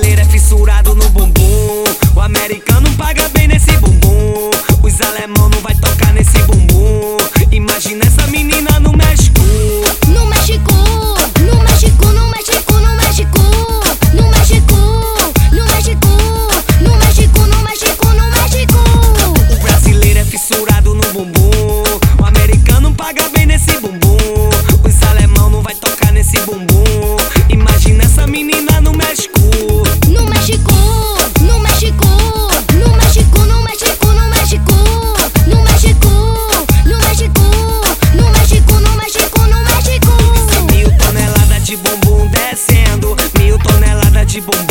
brasileiro é fissurado no bumbum. O americano paga bem nesse bumbum. Os alemão não vai tocar nesse bumbum. Imagina essa menina no México. No México, no México, no México, no México, no México, no México, no México, no México, no México. O brasileiro é fissurado no bumbum. O americano paga bem nesse bumbum. Os alemão não vai tocar nesse bumbum. Imagina essa menina no México. No México, no México, no México, no México, no México, no México, no México, no México, no México, no México. 1000 toneladas de bumbum descendo, 1000 toneladas de bumbum